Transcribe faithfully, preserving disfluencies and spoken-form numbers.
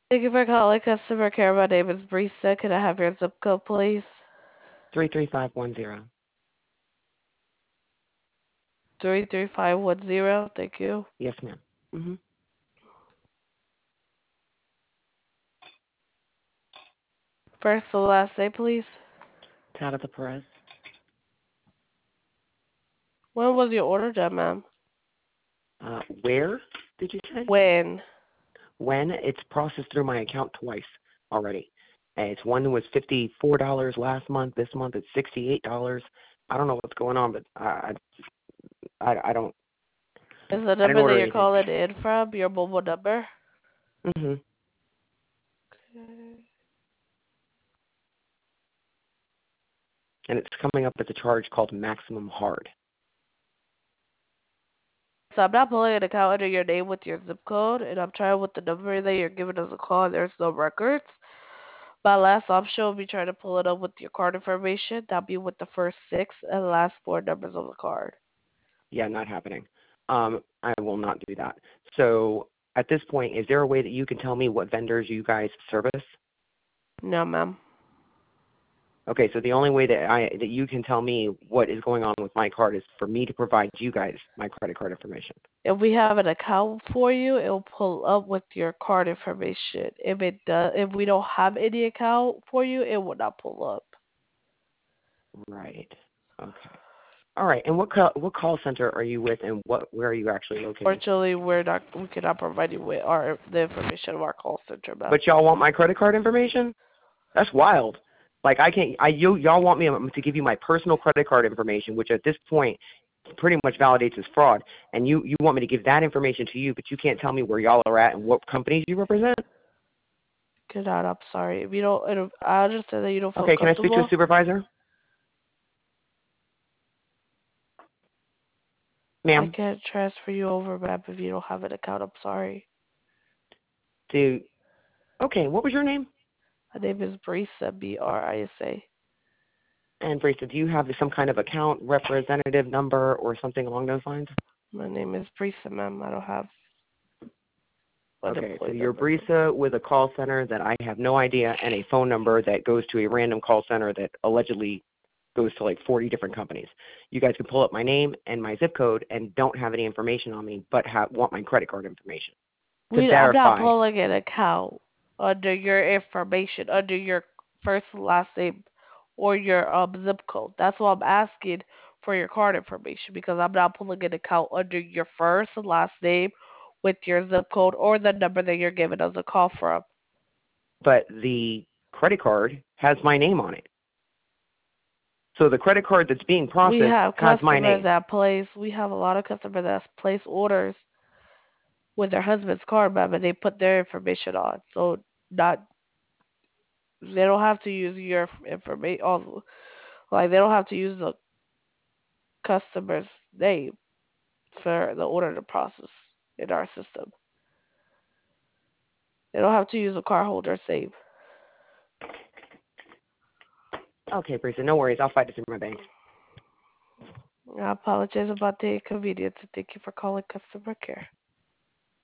Thank you for calling customer care. My name is Brisa. Can I have your zip code, please? Three three five one zero. Three three five one zero. Thank you. Yes, ma'am. Mm-hmm. First and last name, please. Tabitha Perez. When was your order done, ma'am? Uh, where did you say? When? When? It's processed through my account twice already. And it's one that was fifty-four dollars last month. This month it's sixty-eight dollars. I don't know what's going on, but I, I, I don't, Is the I didn't number that order you're anything. calling in from your mobile number? Mm-hmm. Okay. And it's coming up as a charge called Maximum Hard. So I'm not pulling an account under your name with your zip code, and I'm trying with the number that you're giving us a call, and there's no records. My last option will be trying to pull it up with your card information. That'll be with the first six and last four numbers of the card. Yeah, not happening. Um, I will not do that. So at this point, is there a way that you can tell me what vendors you guys service? No, ma'am. Okay, so the only way that I that you can tell me what is going on with my card is for me to provide you guys my credit card information. If we have an account for you, it'll pull up with your card information. If it does, if we don't have any account for you, it will not pull up. Right. Okay. All right. And what call, what call center are you with, and what where are you actually located? Fortunately, we're not. We cannot provide you with our the information of our call center, ma'am. But y'all want my credit card information? That's wild. Like I can't. I you y'all want me to give you my personal credit card information, which at this point pretty much validates as fraud. And you you want me to give that information to you, but you can't tell me where y'all are at and what companies you represent? Cannot. I'm sorry. If you don't, it'll- I understand that you don't feel Okay. Can I speak to a comfortable. supervisor, I ma'am? can't transfer you over, ma'am, if you don't have an account. I'm sorry. Do okay. What was your name? My name is Brisa, B R I S A. And Brisa, do you have some kind of account representative number or something along those lines? My name is Brisa, ma'am. I don't have an Okay, so employee you're number. Brisa with a call center that I have no idea and a phone number that goes to a random call center that allegedly goes to like forty different companies. You guys can pull up my name and my zip code and don't have any information on me, but have, want my credit card information to We, I'm not verify. pulling an account under your information, under your first and last name or your um zip code. That's why I'm asking for your card information because I'm not pulling an account under your first and last name with your zip code or the number that you're giving us a call from. But the credit card has my name on it. So the credit card that's being We processed have has my customers name. that place. We have a lot of customers that place orders with their husband's card, ma'am, and they put their information on. So not they don't have to use your information. Also, like they don't have to use the customer's name for the order to process in our system. They don't have to use a cardholder's name. Okay, Brisa, no worries. I'll fight it through my bank. I apologize about the inconvenience and thank you for calling customer care.